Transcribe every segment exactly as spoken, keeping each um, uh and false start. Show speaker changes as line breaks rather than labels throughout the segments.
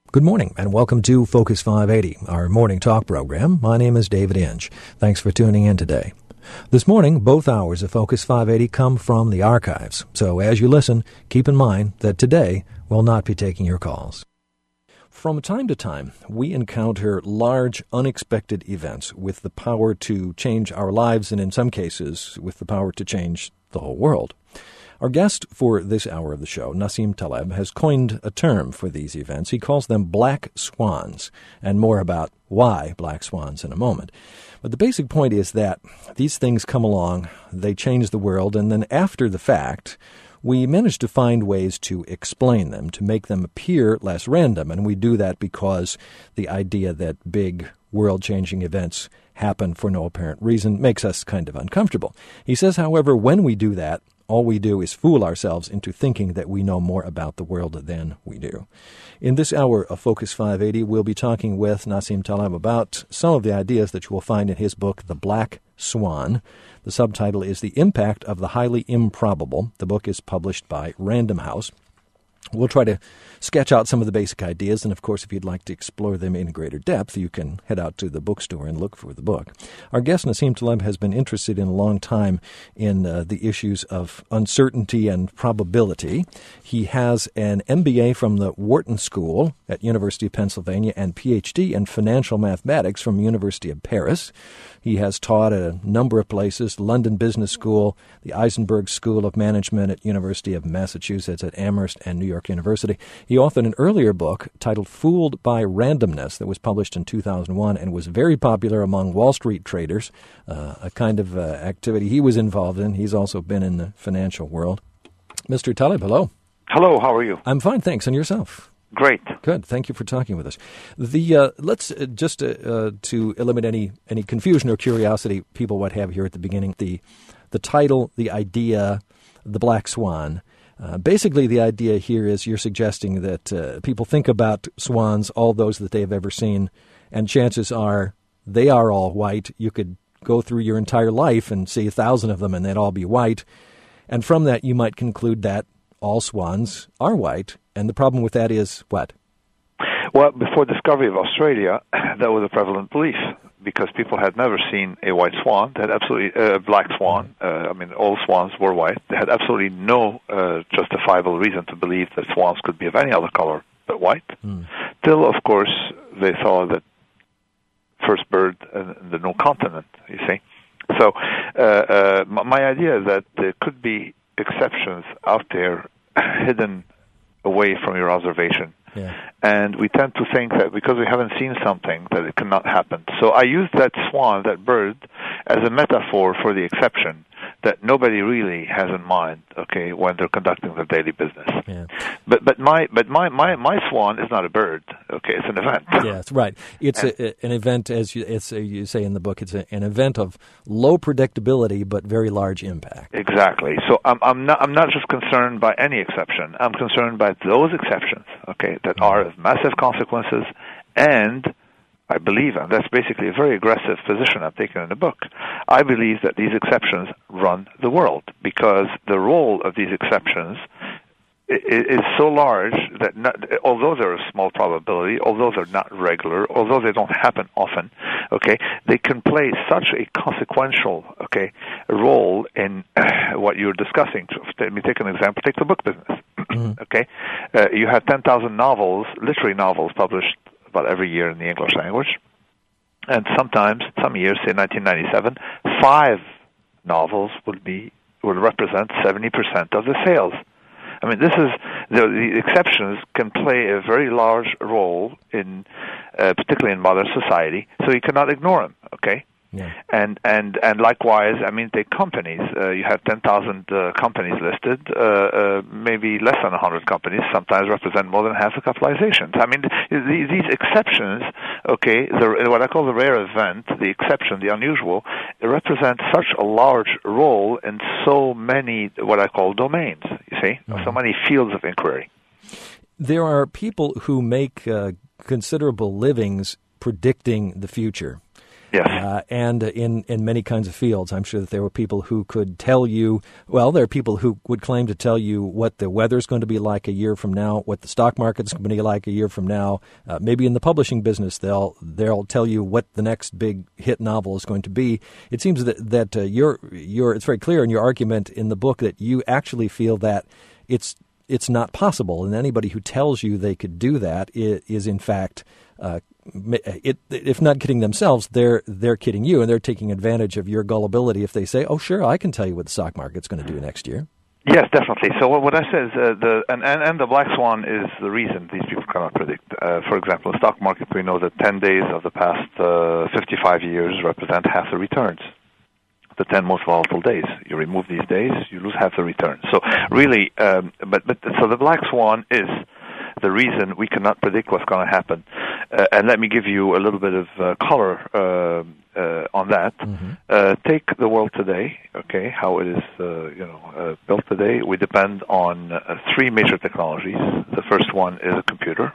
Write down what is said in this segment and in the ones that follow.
Good morning, and welcome to Focus five eighty, our morning talk program. My name is David Inge. Thanks for tuning in today. This morning, both hours of Focus five eighty come from the archives, so as you listen, keep in mind that today we'll not be taking your calls. From time to time, we encounter large, unexpected events with the power to change our lives and, in some cases, with the power to change the whole world. Our guest for this hour of the show, Nassim Taleb, has coined a term for these events. He calls them black swans, and more about why black swans in a moment. But the basic point is that these things come along, they change the world, and then after the fact, we manage to find ways to explain them, to make them appear less random. And we do that because the idea that big world-changing events happen for no apparent reason makes us kind of uncomfortable. He says, however, when we do that, all we do is fool ourselves into thinking that we know more about the world than we do. In this hour of Focus five eighty, we'll be talking with Nassim Taleb about some of the ideas that you will find in his book, The Black Swan. The subtitle is The Impact of the Highly Improbable. The book is published by Random House. We'll try to sketch out some of the basic ideas, and of course, if you'd like to explore them in greater depth, you can head out to the bookstore and look for the book. Our guest, Nassim Taleb, has been interested in a long time in uh, the issues of uncertainty and probability. He has an M B A from the Wharton School at University of Pennsylvania and P H D in financial mathematics from University of Paris. He has taught at a number of places, London Business School, the Eisenberg School of Management at University of Massachusetts at Amherst and New York University. He authored an earlier book titled Fooled by Randomness that was published in two thousand one and was very popular among Wall Street traders, uh, a kind of uh, activity he was involved in. He's also been in the financial world. Mister Taleb, hello.
Hello, how are you?
I'm fine, thanks. And yourself?
Great.
Good. Thank you for talking with us. The uh, let's uh, just uh, uh, to eliminate any any confusion or curiosity people might have here at the beginning. The the title, the idea, the black swan. Uh, basically, the idea here is you're suggesting that uh, people think about swans, all those that they have ever seen, and chances are they are all white. You could go through your entire life and see a thousand of them, and they'd all be white. And from that, you might conclude that all swans are white. And the problem with that is what?
Well, before discovery of Australia, that was a prevalent belief because people had never seen a white swan. They had absolutely a uh, black swan. Uh, I mean, all swans were white. They had absolutely no uh, justifiable reason to believe that swans could be of any other color but white. Mm. Till, of course, they saw that first bird in the new continent, you see. So uh, uh, my idea is that there could be exceptions out there hidden away from your observation. Yeah. And we tend to think that because we haven't seen something that it cannot happen. So I use that swan, that bird, as a metaphor for the exception that nobody really has in mind, okay, when they're conducting their daily business. Yeah. But but my but my, my, my swan is not a bird, okay, it's an event.
Yeah, that's right. It's a, an event, as you, it's a, you say in the book, it's a, an event of low predictability but very large impact.
Exactly. So I'm I'm not I'm not just concerned by any exception. I'm concerned by those exceptions, okay, that are of massive consequences, and I believe, and that's basically a very aggressive position I'm taking in the book, I believe that these exceptions run the world because the role of these exceptions is so large that not, although they're a small probability, although they're not regular, although they don't happen often, okay, they can play such a consequential, okay, role in uh, what you're discussing. Let me take an example. Take the book business, mm-hmm. okay? Uh, you have ten thousand novels, literary novels, published about every year in the English language. And sometimes, some years, say nineteen ninety-seven, five novels would be would represent seventy percent of the sales. I mean, this is the, the exceptions can play a very large role in, uh, particularly in modern society. So you cannot ignore them. Okay. Yeah. And and and likewise, I mean, take companies. Uh, you have ten thousand uh, companies listed. Uh, uh, maybe less than one hundred companies sometimes represent more than half the capitalizations. I mean, th- these exceptions, okay, the, what I call the rare event, the exception, the unusual, it represents such a large role in so many, what I call domains, you see, mm-hmm. so many fields of inquiry.
There are people who make uh, considerable livings predicting the future.
Yes.
Uh, and in, in many kinds of fields. I'm sure that there were people who could tell you, well, there are people who would claim to tell you what the weather's going to be like a year from now, what the stock market's going to be like a year from now. Uh, maybe in the publishing business, they'll they'll tell you what the next big hit novel is going to be. It seems that, that uh, you're, you're, it's very clear in your argument in the book that you actually feel that it's it's not possible, and anybody who tells you they could do that is, is in fact, uh, it, if not kidding themselves, they're they're kidding you, and they're taking advantage of your gullibility if they say, "Oh, sure, I can tell you what the stock market's going to do next year."
Yes, definitely. So what, what I said is uh, the and, and and the black swan is the reason these people cannot predict. Uh, for example, the stock market, we know that ten days of the past uh, fifty-five years represent half the returns. The ten most volatile days. You remove these days, you lose half the return. So really, um, but but so the black swan is the reason we cannot predict what's going to happen. Uh, and let me give you a little bit of uh, color uh, uh, on that. Mm-hmm. Uh, take the world today, okay, how it is, uh, you know, uh, built today. We depend on uh, three major technologies. The first one is a computer.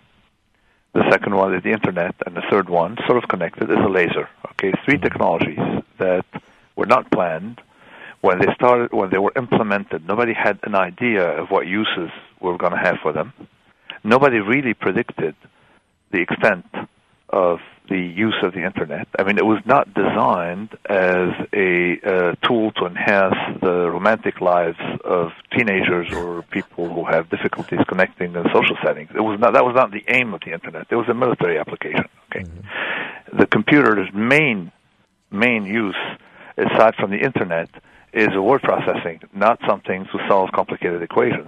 The second one is the internet, and the third one, sort of connected, is a laser. Okay, three technologies that were not planned. When they started, when they were implemented, nobody had an idea of what uses we were going to have for them. Nobody really predicted the extent of the use of the internet. I mean, it was not designed as a uh, tool to enhance the romantic lives of teenagers or people who have difficulties connecting in social settings. It was not, that was not the aim of the internet. It was a military application. Okay, mm-hmm. The computer's main main use, aside from the internet, is a word processing, not something to solve complicated equations.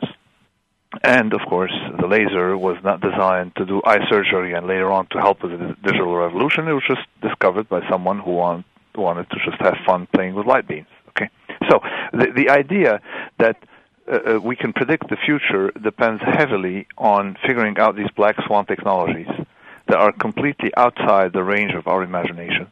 And, of course, the laser was not designed to do eye surgery and later on to help with the digital revolution. It was just discovered by someone who want, wanted to just have fun playing with light beams. Okay, so the, the idea that uh, we can predict the future depends heavily on figuring out these black swan technologies that are completely outside the range of our imaginations.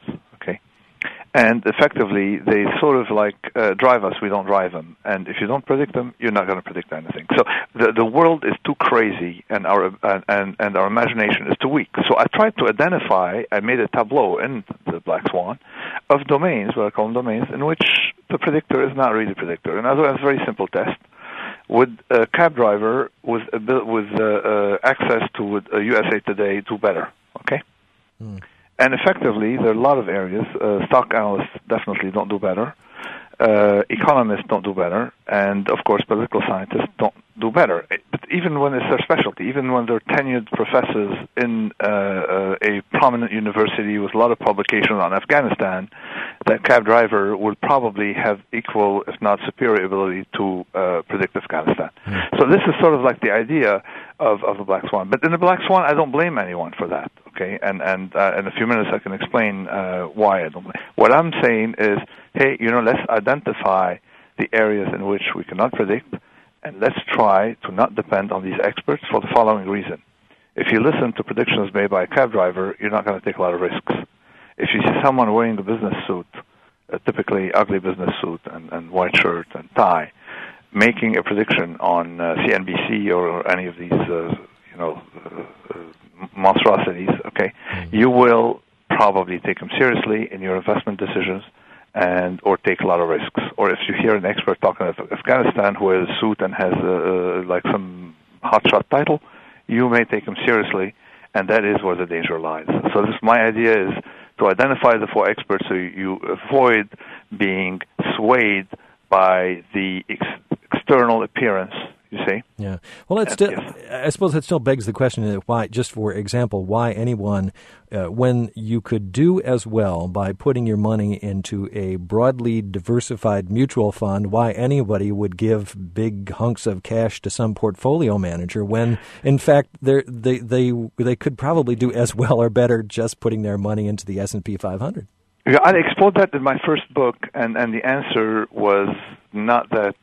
And effectively, they sort of like uh, drive us, we don't drive them. And if you don't predict them, you're not going to predict anything. So the the world is too crazy, and our uh, and and our imagination is too weak. So I tried to identify, I made a tableau in the Black Swan of domains, what I call them domains, in which the predictor is not really a predictor. And otherwise, a very simple test. Would a cab driver with, a, with uh, uh, access to a U S A Today do better? Okay? Hmm. And effectively, there are a lot of areas. Uh, stock analysts definitely don't do better. Uh, economists don't do better. And, of course, political scientists don't do better. But even when it's their specialty, even when they're tenured professors in uh, uh, a prominent university with a lot of publications on Afghanistan, that cab driver would probably have equal, if not superior, ability to uh, predict Afghanistan. Mm. So this is sort of like the idea of, of the Black Swan. But in the Black Swan, I don't blame anyone for that. Okay, and and uh, in a few minutes I can explain uh, why I don't blame. What I'm saying is, hey, you know, let's identify the areas in which we cannot predict, and let's try to not depend on these experts for the following reason. If you listen to predictions made by a cab driver, you're not going to take a lot of risks. If you see someone wearing a business suit, a typically ugly business suit and, and white shirt and tie, making a prediction on uh, C N B C or any of these, uh, you know, uh, uh, monstrosities, okay, mm-hmm. you will probably take them seriously in your investment decisions and or take a lot of risks. Or if you hear an expert talking about Afghanistan who has a suit and has uh, like some hotshot title, you may take him seriously, and that is where the danger lies. So this, my idea is to identify the four experts so you avoid being swayed by the ex- external appearance. You see?
Yeah. Well, it's still, yes. I suppose that still begs the question: why, just for example, why anyone, uh, when you could do as well by putting your money into a broadly diversified mutual fund, why anybody would give big hunks of cash to some portfolio manager when, in fact, they they they they could probably do as well or better just putting their money into the S and P five hundred.
Yeah, I explored that in my first book, and, and the answer was not that.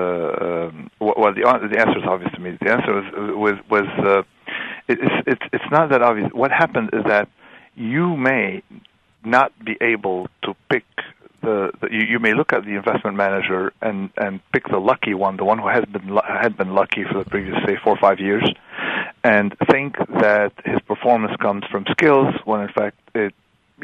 Uh, um, well, the the answer is obvious to me. The answer was was, was uh, it, it's it's it's not that obvious. What happened is that you may not be able to pick the. the you, you may look at the investment manager and, and pick the lucky one, the one who has been had been lucky for the previous say four or five years, and think that his performance comes from skills when in fact it.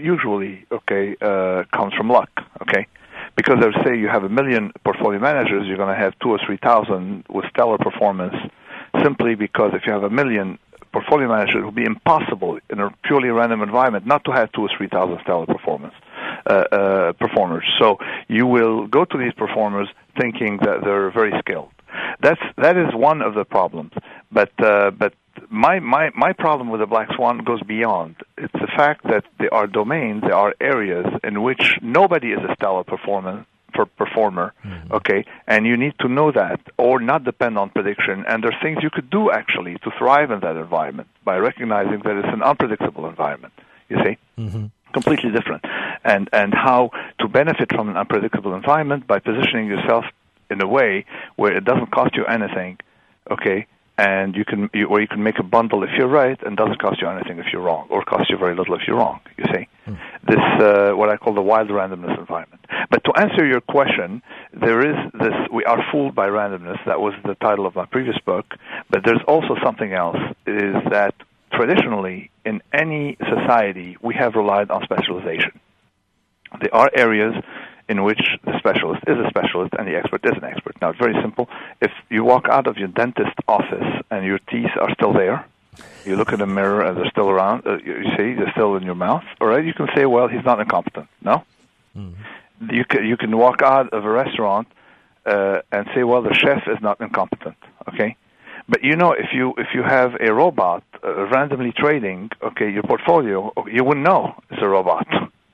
usually, okay, uh, comes from luck, okay? Because they'll say you have a million portfolio managers, you're going to have two or three thousand with stellar performance, simply because if you have a million portfolio managers, it will be impossible in a purely random environment not to have two or three thousand stellar performance uh, uh, performers. So you will go to these performers thinking that they're very skilled. That's that is one of the problems. But uh, but my my my problem with the black swan goes beyond. It's the fact that there are domains, there are areas in which nobody is a stellar performer. For performer, mm-hmm. okay, and you need to know that, or not depend on prediction. And there's things you could do actually to thrive in that environment by recognizing that it's an unpredictable environment. You see, mm-hmm. completely different, and and how to benefit from an unpredictable environment by positioning yourself in a way where it doesn't cost you anything, okay, and you can, you, or you can make a bundle if you're right, and doesn't cost you anything if you're wrong, or cost you very little if you're wrong. You see, mm. this uh, what I call the wild randomness environment. But to answer your question, there is this, we are fooled by randomness. That was the title of my previous book. But there's also something else, is that traditionally, in any society, we have relied on specialization. There are areas in which the specialist is a specialist and the expert is an expert. Now, it's very simple. If you walk out of your dentist office and your teeth are still there, you look in the mirror and they're still around, uh, you see, they're still in your mouth, all right, you can say, well, he's not incompetent. No? Mm-hmm. You can, you can walk out of a restaurant uh, and say, well, the chef is not incompetent, okay? But, you know, if you if you have a robot uh, randomly trading, okay, your portfolio, you wouldn't know it's a robot,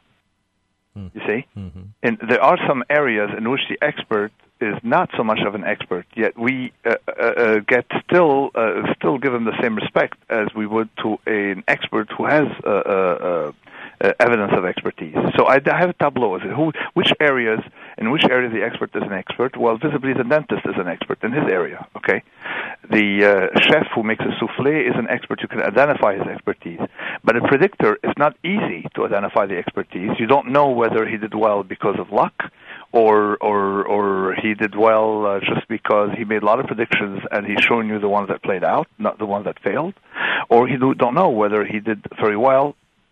mm. you see? Mm-hmm. And there are some areas in which the expert is not so much of an expert, yet we uh, uh, get still uh, still give him the same respect as we would to an expert who has uh, uh, uh, evidence of expertise. So I, I have a tableau. Who, which areas, in which area the expert is an expert? Well, visibly the dentist is an expert in his area, okay? The uh, chef who makes a souffle is an expert. You can identify his expertise. But a predictor, it's not easy to identify the expertise. You don't know whether he did well because of luck, or or or he did well uh, just because he made a lot of predictions and he's showing you the ones that played out, not the ones that failed, or he do, don't know whether he did very well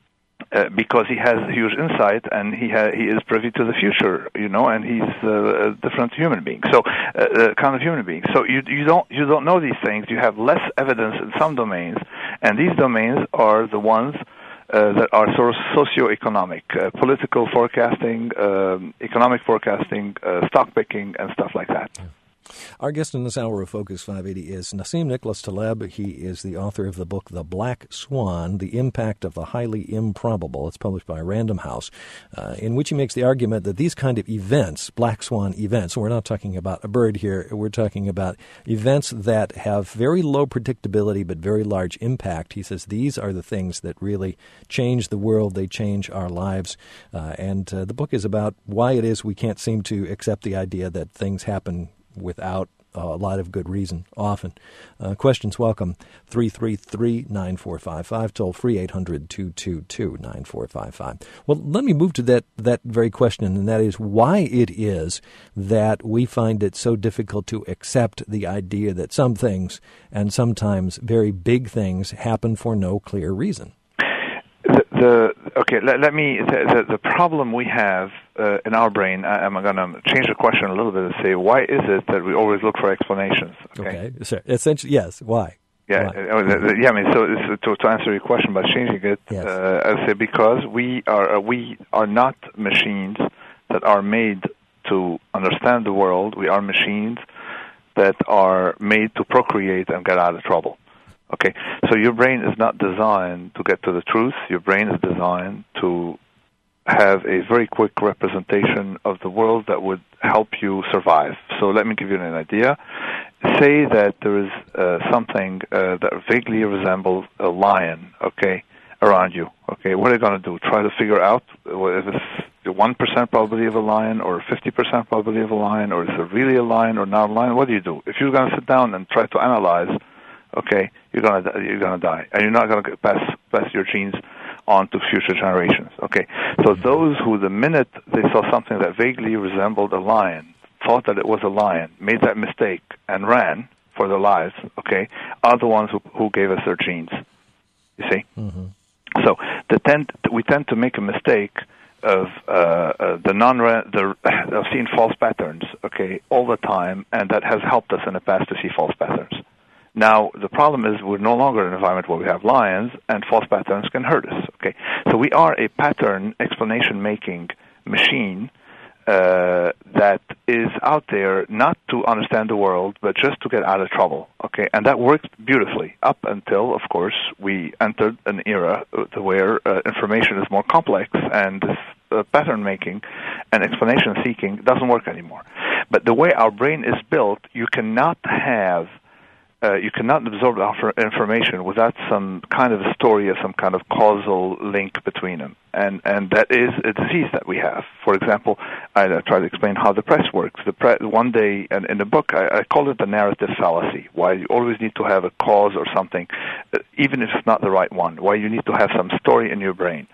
uh, because he has huge insight and he ha- he is privy to the future, you know, and he's uh, a different human being, so uh, kind of human being. So you you don't you don't know these things. You have less evidence in some domains, and these domains are the ones Uh, that are sort of socio-economic, uh, political forecasting, um, economic forecasting, uh, stock picking, and stuff like that.
Yeah. Our guest in this hour of Focus five eighty is Nassim Nicholas Taleb. He is the author of the book The Black Swan, The Impact of the Highly Improbable. It's published by Random House, uh, in which he makes the argument that these kind of events, black swan events, we're not talking about a bird here, we're talking about events that have very low predictability but very large impact. He says these are the things that really change the world, they change our lives. Uh, and uh, the book is about why it is we can't seem to accept the idea that things happen without uh, a lot of good reason, often. Uh, questions welcome, three three three, nine four five five, toll free eight hundred, two two two, nine four five five. Well, let me move to that, that very question, and that is why it is that we find it so difficult to accept the idea that some things, and sometimes very big things, happen for no clear reason.
The, the okay, let, let me. The, the, the problem we have uh, in our brain. I, I'm going to change the question a little bit and say, why is it that we always look for explanations? Okay,
okay. So essentially, yes. Why?
Yeah,
why?
Uh, yeah. I mean, so, so to, to answer your question by changing it,
yes.
uh, I say because we are uh, we are not machines that are made to understand the world. We are machines that are made to procreate and get out of trouble. Okay, so your brain is not designed to get to the truth. Your brain is designed to have a very quick representation of the world that would help you survive. So let me give you an idea. Say that there is uh, something uh, that vaguely resembles a lion, okay, around you. Okay, what are you going to do? Try to figure out if it's the one percent probability of a lion or fifty percent probability of a lion, or is it really a lion or not a lion? What do you do? If you're going to sit down and try to analyze, okay, you're gonna you're gonna die, and you're not gonna pass pass your genes on to future generations. Okay, so those who, the minute they saw something that vaguely resembled a lion, thought that it was a lion, made that mistake and ran for their lives, okay, are the ones who who gave us their genes. You see. Mm-hmm. So the tend, we tend to make a mistake of uh, uh, the non the of seeing false patterns, okay, all the time, and that has helped us in the past to see false patterns. Now, the problem is we're no longer in an environment where we have lions, and false patterns can hurt us, okay? So we are a pattern explanation-making machine uh, that is out there not to understand the world, but just to get out of trouble, okay? And that worked beautifully up until, of course, we entered an era where uh, information is more complex, and this uh, pattern-making and explanation-seeking doesn't work anymore. But the way our brain is built, you cannot have Uh, you cannot absorb information without some kind of a story or some kind of causal link between them. And and that is a disease that we have. For example, I uh, try to explain how the press works. The pre- one day, and in the book, I, I call it the narrative fallacy, why you always need to have a cause or something, uh, even if it's not the right one, why you need to have some story in your brain.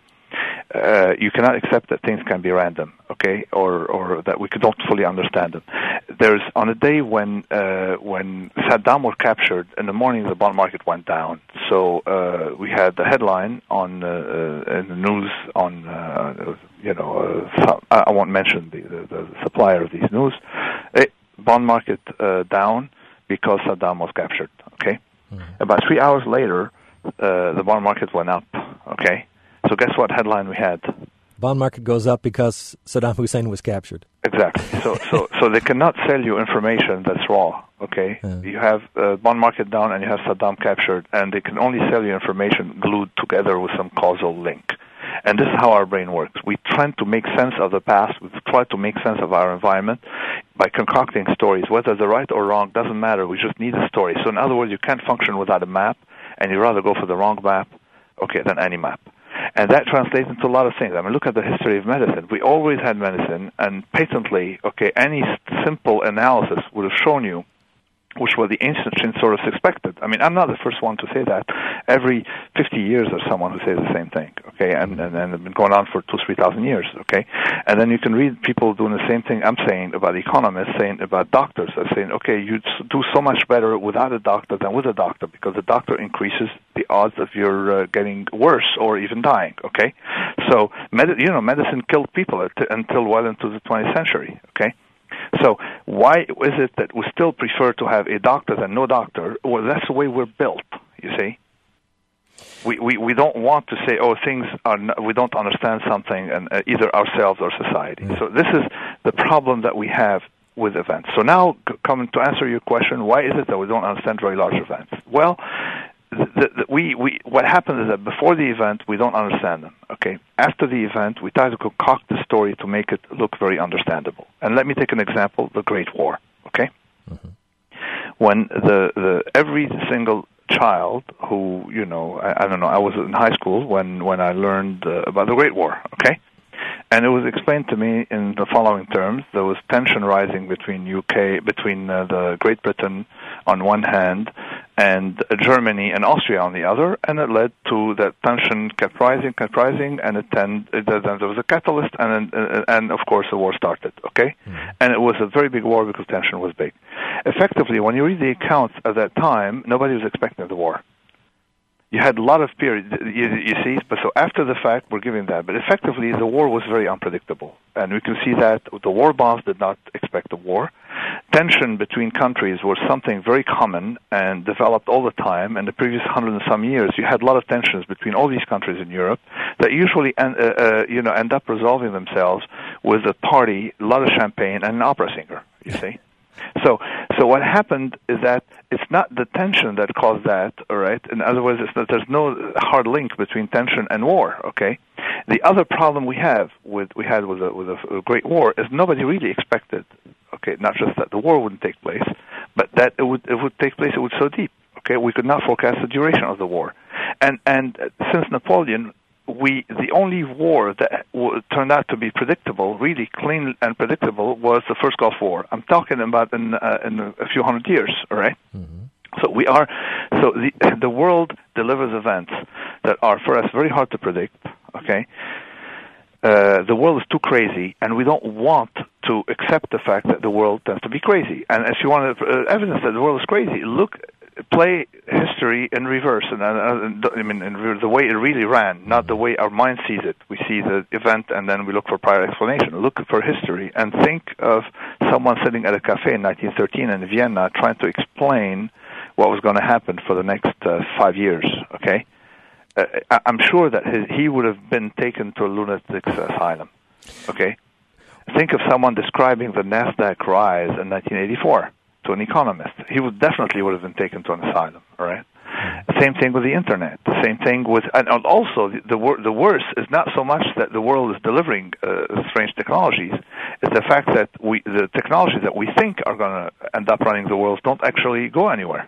Uh, you cannot accept that things can be random, okay, or or that we don't fully understand them. There's on a day when uh, when Saddam was captured, in the morning the bond market went down. So uh, we had the headline on uh, uh, in the news on uh, you know uh, I won't mention the, the, the supplier of these news. It, bond market uh, down because Saddam was captured. Okay, mm-hmm. About three hours later, uh, the bond market went up. Okay. So guess what headline we had?
Bond market goes up because Saddam Hussein was captured.
Exactly. So so so they cannot sell you information that's raw, okay? Yeah. You have uh, bond market down and you have Saddam captured, and they can only sell you information glued together with some causal link. And this is how our brain works. We try to make sense of the past. We try to make sense of our environment by concocting stories. Whether they're right or wrong doesn't matter. We just need a story. So in other words, you can't function without a map, and you'd rather go for the wrong map, okay, than any map. And that translates into a lot of things. I mean, look at the history of medicine. We always had medicine, and patently, okay, any simple analysis would have shown you which were the ancient sort of expected. I mean, I'm not the first one to say that. Every fifty years there's someone who says the same thing, okay, and, and, and it's been going on for two, three thousand years, okay? And then you can read people doing the same thing I'm saying about economists, saying about doctors. They're saying, okay, you do so much better without a doctor than with a doctor because the doctor increases the odds of your uh, getting worse or even dying, okay? So, med- you know, medicine killed people at- until well into the twentieth century, okay? So why is it that we still prefer to have a doctor than no doctor? Well, that's the way we're built, you see. We we, we don't want to say, oh, things are not, we don't understand something, and uh, either ourselves or society. Mm. So this is the problem that we have with events. So now, c- coming to answer your question, why is it that we don't understand very large events? Well, The, the, we, we, what happens is that before the event, we don't understand them, okay? After the event, we try to concoct the story to make it look very understandable. And let me take an example, the Great War, okay? Mm-hmm. When the, the every single child who, you know, I, I don't know, I was in high school when, when I learned uh, about the Great War, okay? And it was explained to me in the following terms. There was tension rising between U K, between uh, the Great Britain on one hand and uh, Germany and Austria on the other, and it led to that tension kept rising, kept rising, and it tend, it, uh, there was a catalyst, and uh, and of course the war started, okay? Mm-hmm. And it was a very big war because tension was big. Effectively, when you read the accounts at that time, nobody was expecting the war. You had a lot of periods, you, you see, but so after the fact, we're giving that. But effectively, the war was very unpredictable. And we can see that the war bonds did not expect the war. Tension between countries was something very common and developed all the time. In the previous hundred and some years, you had a lot of tensions between all these countries in Europe that usually end, uh, uh, you know, end up resolving themselves with a party, a lot of champagne, and an opera singer, you see. So, so what happened is that it's not the tension that caused that, all right? In other words, it's not, there's no hard link between tension and war, okay? The other problem we have with we had with a, with a, a Great War is nobody really expected, okay, not just that the war wouldn't take place, but that it would it would take place, it would so deep, okay? We could not forecast the duration of the war, and and since Napoleon, we the only war that w- turned out to be predictable, really clean and predictable, was the first Gulf War. I'm talking about in uh, in a few hundred years, all right? Mm-hmm. So we are, so the the world delivers events that are for us very hard to predict. Okay, uh, the world is too crazy, and we don't want to accept the fact that the world tends to be crazy. And if you want uh, evidence that the world is crazy, look play history in reverse, and uh, I mean in the way it really ran, not the way our mind sees it. We see the event and then we look for prior explanation. Look for history and think of someone sitting at a cafe in nineteen thirteen in Vienna trying to explain what was going to happen for the next uh, five years. Okay, uh, I'm sure that his, he would have been taken to a lunatic asylum. Okay, think of someone describing the NASDAQ rise in nineteen eighty-four. To an economist, he would definitely would have been taken to an asylum. All right. Same thing with the internet. The same thing with, and also the the, wor- the worst is not so much that the world is delivering uh, strange technologies, it's the fact that we the technologies that we think are going to end up running the world don't actually go anywhere.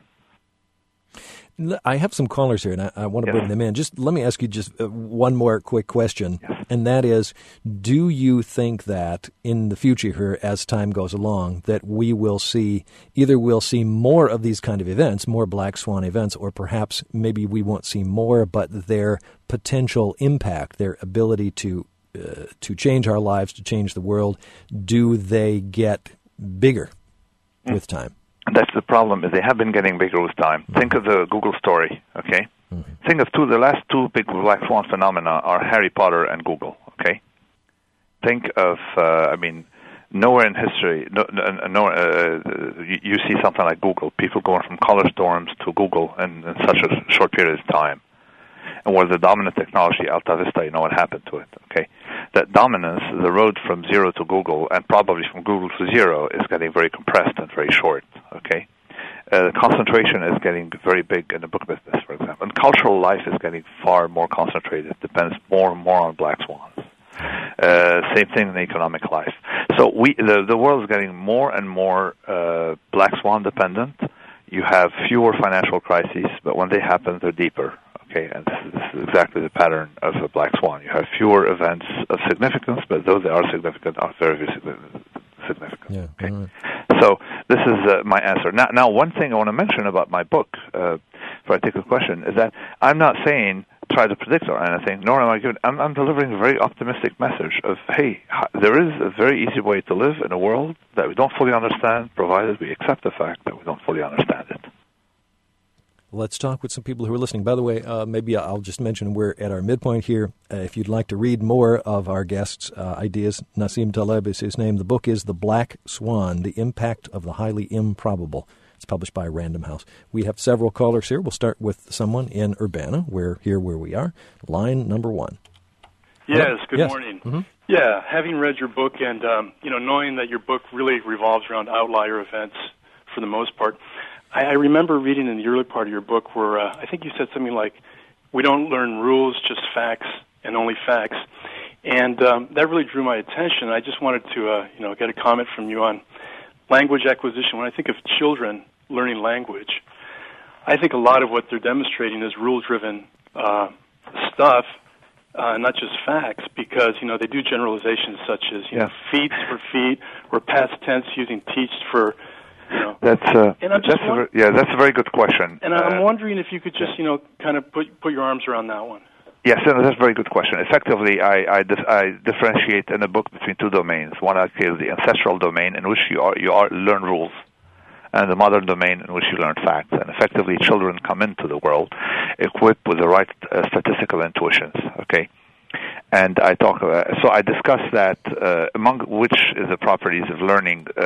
I have some callers here, and I, I want to yes. bring them in. Just let me ask you just uh, one more quick question, yes. and that is, do you think that in the future here, as time goes along, that we will see, either we'll see more of these kind of events, more black swan events, or perhaps maybe we won't see more, but their potential impact, their ability to uh, to change our lives, to change the world, do they get bigger mm. with time?
That's the problem, is they have been getting bigger with time. Mm-hmm. Think of the Google story, okay? Mm-hmm. Think of two, the last two big black swan phenomena are Harry Potter and Google, okay? Think of, uh, I mean, nowhere in history, no, no, uh, you, you see something like Google, people going from color storms to Google in, in such a short period of time. And with the dominant technology, Alta Vista, you know what happened to it, okay? That dominance, the road from zero to Google, and probably from Google to zero, is getting very compressed and very short, okay? Uh, concentration is getting very big in the book business, for example. And cultural life is getting far more concentrated. It depends more and more on black swans. Uh, same thing in economic life. So we, the, the world is getting more and more uh, black swan dependent. You have fewer financial crises, but when they happen, they're deeper. Okay, and this is, this is exactly the pattern of a black swan. You have fewer events of significance, but those that are significant are very, very significant.
Yeah,
okay?
Right.
So this is uh, my answer. Now, now, one thing I want to mention about my book, uh, before I take a question, is that I'm not saying try to predict or anything, nor am I giving. I'm, I'm delivering a very optimistic message of, hey, there is a very easy way to live in a world that we don't fully understand, provided we accept the fact that we don't fully understand it.
Let's talk with some people who are listening. By the way, uh, maybe I'll just mention we're at our midpoint here. Uh, if you'd like to read more of our guests' uh, ideas, Nassim Taleb is his name. The book is The Black Swan, The Impact of the Highly Improbable. It's published by Random House. We have several callers here. We'll start with someone in Urbana. We're here where we are. Line number one.
Yes, Hello? good
yes.
morning.
Mm-hmm.
Yeah, having read your book and, um, you know, knowing that your book really revolves around outlier events for the most part, I remember reading in the early part of your book where uh, I think you said something like, we don't learn rules, just facts, and only facts. And um, that really drew my attention. I just wanted to, uh, you know, get a comment from you on language acquisition. When I think of children learning language, I think a lot of what they're demonstrating is rule-driven uh, stuff, uh, not just facts, because, you know, they do generalizations such as, you
yeah.
know, feats for feet, or past tense using teached for. You know.
That's uh,
and I'm
that's a very, yeah, that's a very good question.
And I'm uh, wondering if you could just, you know, kind of put put your arms around that one.
Yes, no, that's a very good question. Effectively, I I, dif- I differentiate in the book between two domains. One I call the ancestral domain, in which you are you are learn rules, and the modern domain in which you learn facts. And effectively, children come into the world equipped with the right uh, statistical intuitions. Okay. And I talk, uh, so I discuss that uh, among which is the properties of learning, uh,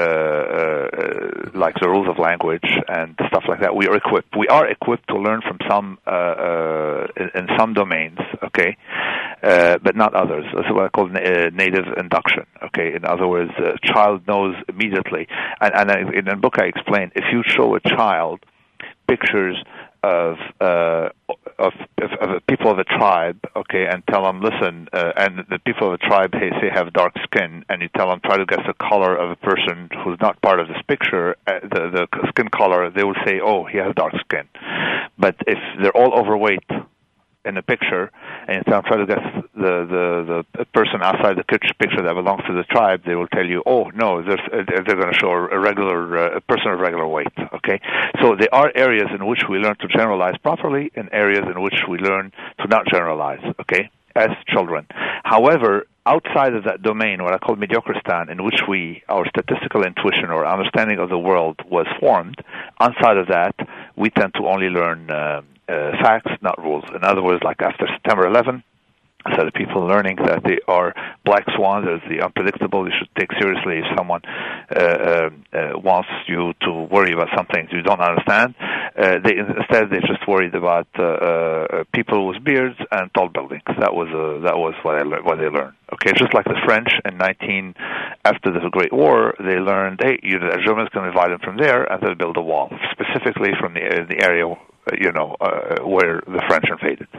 uh, like the rules of language and stuff like that. We are equipped. We are equipped to learn from some, uh, uh, in, in some domains, okay, uh, but not others. That's what I call uh, native induction. Okay, in other words, a child knows immediately. And, and I, in the book, I explain if you show a child pictures of uh, of, of, of people of a tribe, okay, and tell them, listen, uh, and the people of a tribe, hey, say, have dark skin, and you tell them, try to guess the color of a person who's not part of this picture, uh, the, the skin color, they will say, oh, he has dark skin. But if they're all overweight in the picture, and you tell them, try to guess the, the, the person outside the picture that belongs to the tribe, they will tell you, oh, no, there's, uh, they're going to show a regular uh, a person of regular weight, okay? So there are areas in which we learn to generalize properly and areas in which we learn to not generalize, okay, as children. However, outside of that domain, what I call mediocristan, in which we, our statistical intuition or understanding of the world was formed, outside of that, we tend to only learn uh, uh, facts, not rules. In other words, like after September eleventh, so the people learning that they are black swans, as the unpredictable, you should take seriously if someone uh, uh, uh, wants you to worry about something you don't understand. Uh, they, instead, they just worried about uh, uh, people with beards and tall buildings. That was uh, that was what I le- what they learned. Okay, just like the French in nineteen after the Great War, they learned, hey, you, the Germans can invade them from there, and they'll build a wall, specifically from the uh, the area, you know, uh, where the French invaded.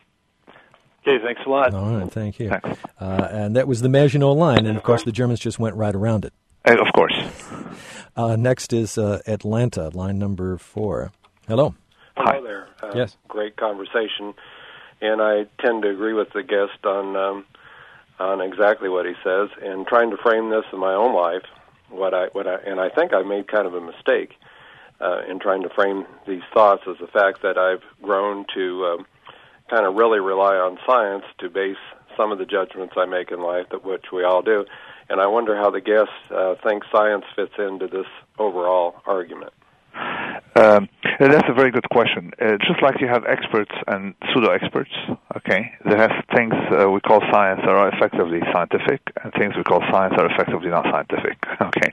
Okay, thanks a lot.
All right, thank you.
Thanks.
Uh, and that was the Maginot Line, and of course the Germans just went right around it.
Uh, of course.
Uh, next is uh, Atlanta, line number four. Hello.
Hello
Hi.
there. Uh,
Yes.
Great conversation, and I tend to agree with the guest on um, on exactly what he says. And trying to frame this in my own life, what I what I and I think I made kind of a mistake uh, in trying to frame these thoughts as the fact that I've grown to um, kind of really rely on science to base some of the judgments I make in life, that which we all do. And I wonder how the guest uh, thinks science fits into this overall argument.
Um, that's a very good question. Uh, just like you have experts and pseudo-experts, okay, there have things uh, we call science that are effectively scientific, and things we call science that are effectively not scientific, okay.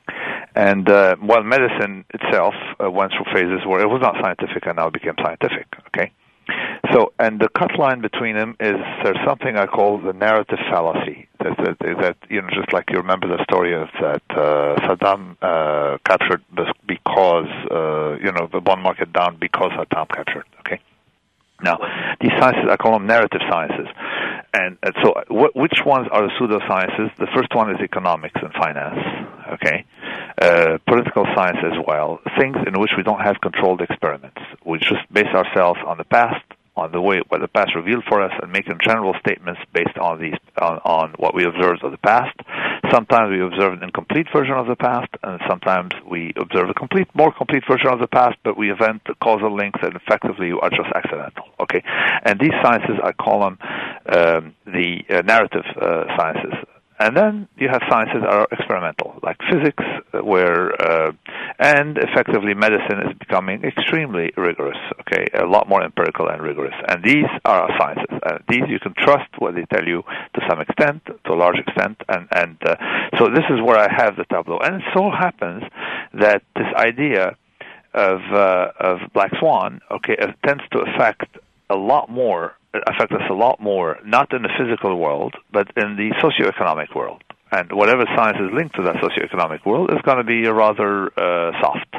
And uh, while medicine itself uh, went through phases where it was not scientific and now it became scientific, okay. So, and the cut line between them is there's something I call the narrative fallacy. That, that, that you know, just like you remember the story of that uh, Saddam uh, captured because uh, you know the bond market down because Saddam captured. Okay. Now, these sciences I call them narrative sciences, and, and so wh- which ones are the pseudosciences? The first one is economics and finance. Okay. Uh, political science as well, things in which we don't have controlled experiments. We just base ourselves on the past, on the way what the past revealed for us, and making general statements based on these on, on what we observed of the past. Sometimes we observe an incomplete version of the past, and sometimes we observe a complete, more complete version of the past, but we invent causal links that effectively are just accidental. Okay, and these sciences I call them um, the uh, narrative uh, sciences. And then you have sciences that are experimental, like physics, where uh, and effectively medicine is becoming extremely rigorous. Okay, a lot more empirical and rigorous. And these are our sciences. Uh, these you can trust what they tell you to some extent, to a large extent. And and uh, so this is where I have the tableau. And it so happens that this idea of uh, of black swan, okay, uh, tends to affect a lot more. affect us a lot more, not in the physical world, but in the socioeconomic world. And whatever science is linked to that socioeconomic world is going to be rather uh, soft.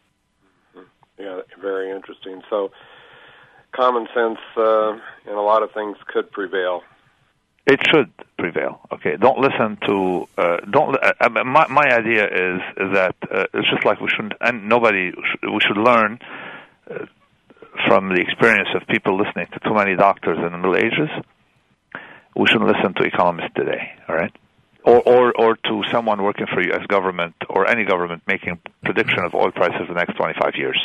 Yeah, very interesting. So common sense uh, in a lot of things could prevail.
It should prevail. Okay, don't listen to. Uh, don't. Uh, my my idea is is that uh, it's just like we shouldn't, and nobody. Sh- we should learn. Uh, from the experience of people listening to too many doctors in the Middle Ages, we shouldn't listen to economists today, all right? Or or, or to someone working for U S government or any government making prediction of oil prices for the next twenty-five years.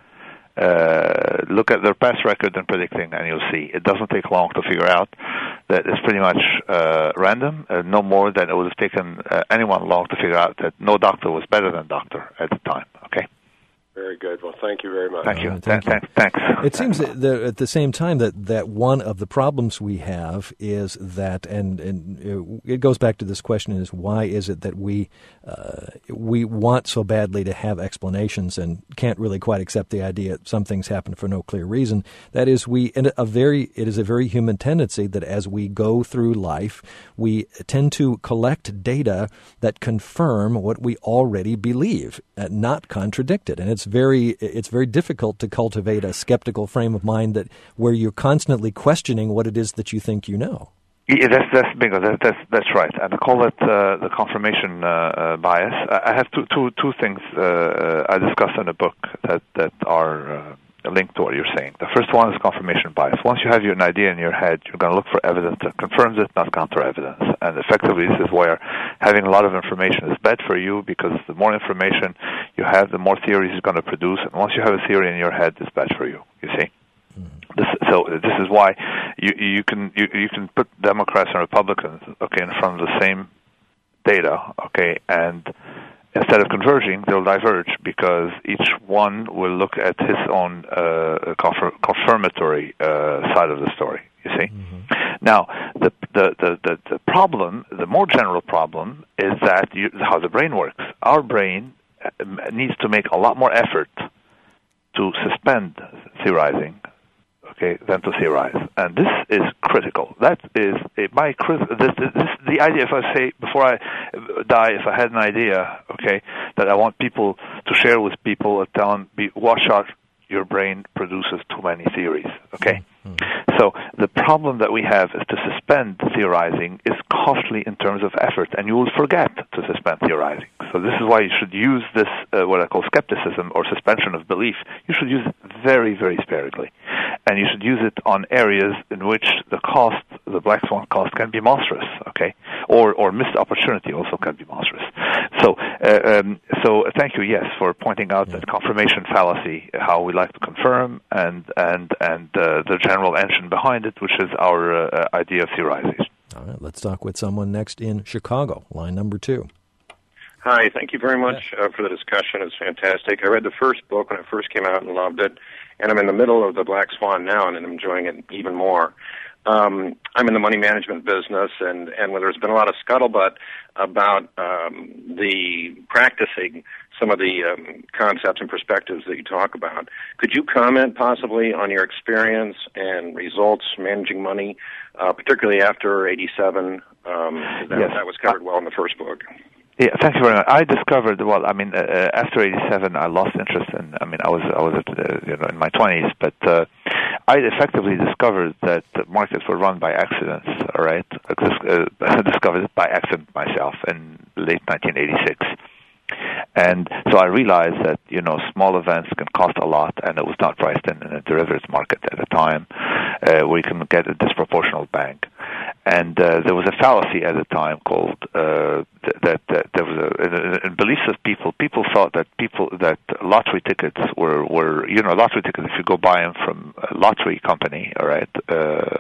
Uh, look at their past record and predicting, and you'll see. It doesn't take long to figure out that it's pretty much uh, random, uh, no more than it would have taken uh, anyone long to figure out that no doctor was better than doctor at the time, okay?
Very good. Well, thank you very much.
Thank you.
Uh, thank
Th-
you.
Thanks. Thanks.
It seems that the, at the same time that, that one of the problems we have is that, and, and it goes back to this question, is why is it that we uh, we want so badly to have explanations and can't really quite accept the idea that some things happen for no clear reason? That is, we and a very it is a very human tendency that as we go through life, we tend to collect data that confirm what we already believe, uh, not contradict it, and it's very it's very difficult to cultivate a skeptical frame of mind that where you're constantly questioning what it is that you think you know.
Yeah, that's that's bingo. That, that's that's right. And I call it uh, the confirmation uh, uh, bias. I have two two two things uh, I discuss in the book that that are uh, linked to what you're saying. The first one is confirmation bias. Once you have an idea in your head, you're going to look for evidence that confirms it, not counter evidence. And effectively, this is where having a lot of information is bad for you, because the more information you have, the more theories it's going to produce. And once you have a theory in your head, it's bad for you. You see. This, so this is why you you can you you can put Democrats and Republicans okay in front of the same data okay and instead of converging, they'll diverge because each one will look at his own uh, confirmatory uh, side of the story. You see? Mm-hmm. Now, the, the the the the problem, the more general problem, is that you, how the brain works. Our brain needs to make a lot more effort to suspend theorizing, okay, than to theorize, and this is critical. That is a, my this, this the idea. If I say before I die, if I had an idea, okay, that I want people to share with people, tell them, be, watch out, your brain produces too many theories, okay. Mm-hmm. So the problem that we have is to suspend theorizing is costly in terms of effort, and you will forget to suspend theorizing. So this is why you should use this, uh, what I call skepticism or suspension of belief. You should use it very, very sparingly. And you should use it on areas in which the cost, the black swan cost, can be monstrous, okay? Or or missed opportunity also can be monstrous. So, uh, um, so thank you, yes, for pointing out that confirmation fallacy, how we like to confirm, and and and uh, the general engine behind it, which is our uh, idea of theorization.
All right, let's talk with someone next in Chicago, line number two.
Hi, thank you very much uh, for the discussion. It's fantastic. I read the first book when it first came out and loved it, and I'm in the middle of the Black Swan now and I'm enjoying it even more. Um, I'm in the money management business, and, and there's been a lot of scuttlebutt about um, the practicing some of the um, concepts and perspectives that you talk about. Could you comment possibly on your experience and results managing money, uh, particularly after eighty-seven? Um, that,
yes.
that was covered well in the first book.
Yeah, thank you very much. I discovered, well, I mean, uh, after eighty-seven, I lost interest in, I mean, I was, I was at, uh, you know, in my twenties, but uh, I effectively discovered that the markets were run by accidents, all right? I discovered it by accident myself in late nineteen eighty-six. And so I realized that, you know, small events can cost a lot, and it was not priced in, in a derivatives market at the time, uh, where you can get a disproportional bang. And uh, there was a fallacy at the time called uh, that, that there was a, a, a belief of people. People thought that people that lottery tickets were, were you know lottery tickets. If you go buy them from a lottery company, all right, uh,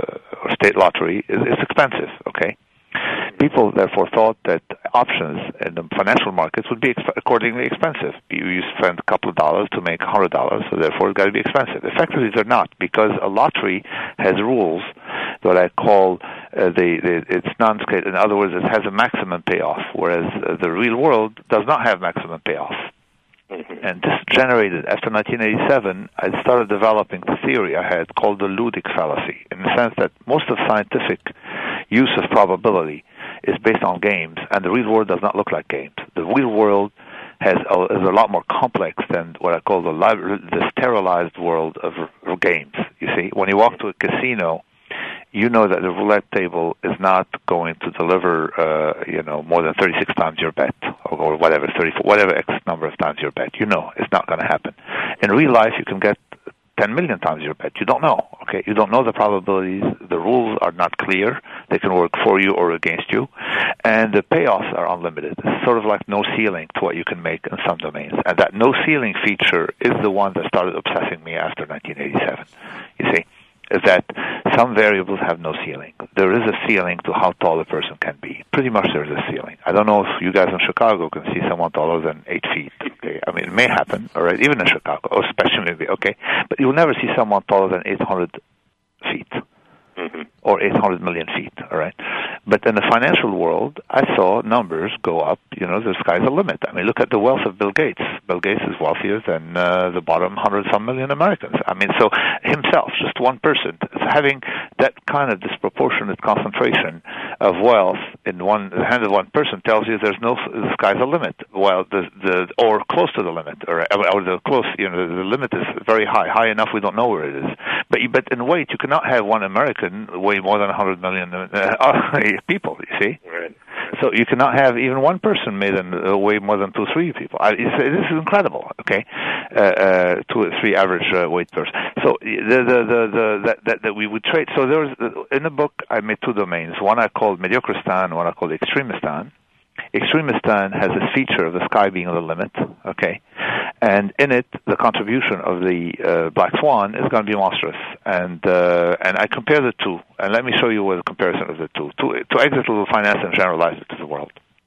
or state lottery, it's expensive. Okay. People therefore thought that options in the financial markets would be exp- accordingly expensive. You, you spend a couple of dollars to make a hundred dollars, so therefore it's got to be expensive. Effectively, they're not, because a lottery has rules that I call uh, the, the it's non-scale. In other words, it has a maximum payoff, whereas uh, the real world does not have maximum payoff. Mm-hmm. And this generated, after nineteen eighty-seven, I started developing the theory I had called the Ludic fallacy, in the sense that most of scientific use of probability is based on games, and the real world does not look like games. The real world has a, is a lot more complex than what I call the, the sterilized world of, of games. You see, when you walk to a casino, you know that the roulette table is not going to deliver, uh, you know, more than thirty-six times your bet, or, or whatever, thirty-four, whatever X number of times your bet. You know it's not going to happen. In real life, you can get ten million times your bet. You don't know, okay? You don't know the probabilities. The rules are not clear. They can work for you or against you. And the payoffs are unlimited. It's sort of like no ceiling to what you can make in some domains. And that no ceiling feature is the one that started obsessing me after nineteen eighty-seven, you see, is that some variables have no ceiling. There is a ceiling to how tall a person can be. Pretty much there is a ceiling. I don't know if you guys in Chicago can see someone taller than eight feet. Okay, I mean, it may happen, all right, even in Chicago, or especially maybe, okay, but you'll never see someone taller than eight hundred feet. Mm-hmm. Or eight hundred million feet, all right? But in the financial world, I saw numbers go up. You know, the sky's the limit. I mean, look at the wealth of Bill Gates. Bill Gates is wealthier than uh, the bottom hundred-some million Americans. I mean, so himself, just one person, having that kind of disproportionate concentration of wealth in one the hand of one person tells you there's no the sky's the limit. Well, the the or close to the limit, or or the close, you know, the limit is very high, high enough we don't know where it is. But but in weight, you cannot have one American weigh more than one hundred million uh, people, you see?
Right.
So you cannot have even one person made than uh, weigh more than two, three people. I, it's, this is incredible, okay? Uh, uh, two or three average uh, weight person. So the, the, the, the, that, that, that we would trade. So there was, in the book, I made two domains. One I called Mediocristan, one I called Extremistan. Extremistan has this feature of the sky being the limit, okay? And in it, the contribution of the uh, Black Swan is going to be monstrous. And uh, and I compare the two, and let me show you what the comparison of the two. To, to exit little finance and generalize it to the world.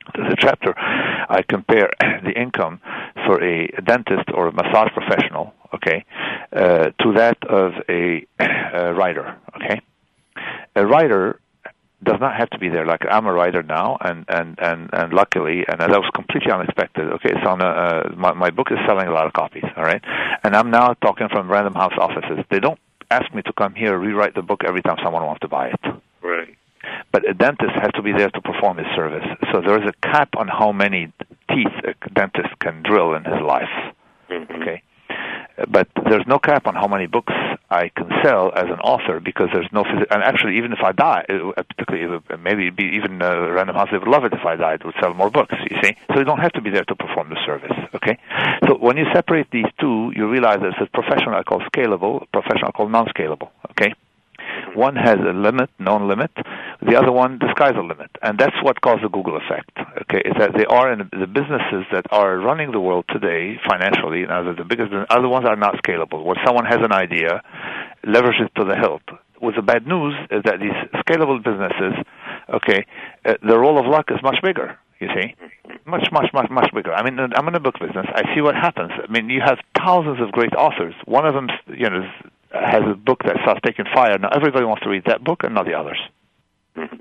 There's a chapter I compare the income for a dentist or a massage professional, okay, uh, to that of a, a writer, okay. A writer does not have to be there. Like, I'm a writer now, and and and, and luckily, and that was completely unexpected. Okay, so on a, uh, my my book is selling a lot of copies. All right, and I'm now talking from Random House offices. They don't ask me to come here rewrite the book every time someone wants to buy it.
Right.
But a dentist has to be there to perform his service. So there is a cap on how many teeth a dentist can drill in his life. Mm-hmm. Okay. But there's no cap on how many books I can sell as an author, because there's no phys- and actually, even if I die, it, particularly if, maybe it'd be even uh, Random House, they would love it if I died. It would sell more books, you see. So you don't have to be there to perform the service, okay? So when you separate these two, you realize there's a professional I call scalable, a professional I call non-scalable, okay? One has a limit, known limit. The other one, the sky's the limit. And that's what caused the Google effect. Okay, is that they are in the businesses that are running the world today financially. Now, the biggest, other ones are not scalable. Where someone has an idea, leverage it to the hilt. With the bad news is that these scalable businesses, okay, uh, the role of luck is much bigger. You see, much, much, much, much bigger. I mean, I'm in the book business. I see what happens. I mean, you have thousands of great authors. One of them, you know, has a book that starts taking fire. Now everybody wants to read that book and not the others. Mm-hmm.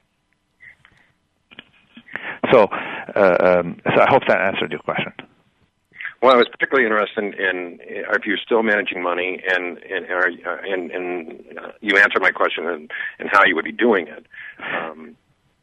So, uh, um, so I hope that answered your question.
Well, I was particularly interested in, in if you're still managing money, and and and, and uh, you answered my question and, and how you would be doing it. Um,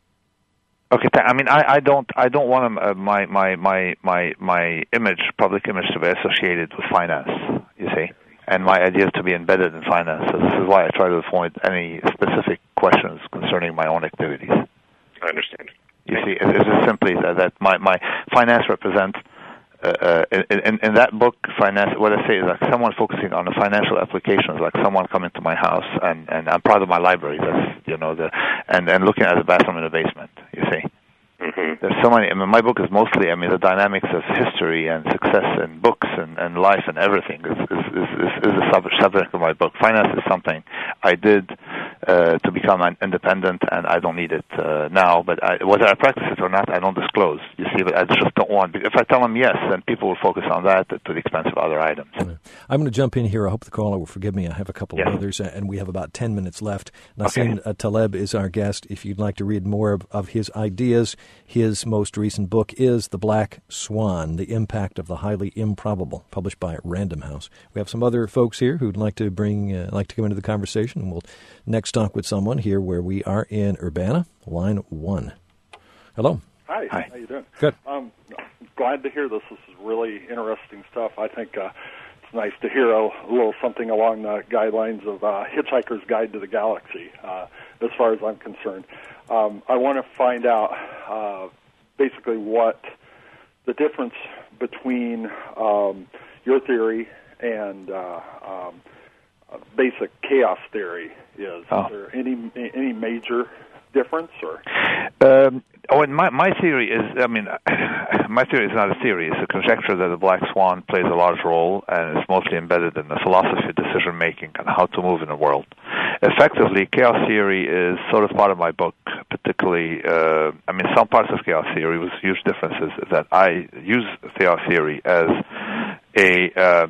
Okay, I mean, I, I don't, I don't want uh, my, my, my, my, my image, public image, to be associated with finance. You see, and my idea is to be embedded in finance. So this is why I try to avoid any specific questions concerning my own activities.
I understand.
You see, it, it's just simply that, that my, my finance represents. Uh, uh, in, in that book, finance. What I say is like someone focusing on the financial applications, like someone coming to my house, and, and I'm proud of my library. That's you know the and, and looking at the bathroom in the basement. You see, mm-hmm. There's so many. I mean, my book is mostly. I mean, the dynamics of history and success and books and, and life and everything is is, is, is, is the sub- subject of my book. Finance is something I did uh, to become an independent, and I don't need it uh, now. But I, whether I practice it or not, I don't disclose. You see, but I just don't want. If I tell them yes, then people will focus on that to the expense of other items.
I'm going to jump in here. I hope the caller will forgive me. I have a couple yes. of others, and we have about ten minutes left. Nassim okay. Taleb is our guest. If you'd like to read more of, of his ideas, his most recent book is The Black Swan, The Impact of the Highly Improbable, published by Random House. We have some other folks here who'd like to bring, uh, like to come into the conversation, and we'll next talk with someone here where we are in Urbana, line one. Hello.
Hi.
Hi.
How you doing?
Good.
Um, glad to hear this. This is really interesting stuff. I think uh, it's nice to hear a, a little something along the guidelines of uh, Hitchhiker's Guide to the Galaxy, uh, as far as I'm concerned. Um, I want to find out uh, basically what the difference between um, your theory and uh, um, basic chaos theory is. Oh. Is there any any major difference, or?
Um, oh, and my my theory is, I mean, my theory is not a theory. It's a conjecture that the black swan plays a large role, and it's mostly embedded in the philosophy of decision making and how to move in the world. Effectively, chaos theory is sort of part of my book. Particularly, uh, I mean, some parts of chaos theory with huge differences. Is that I use chaos theory as a uh,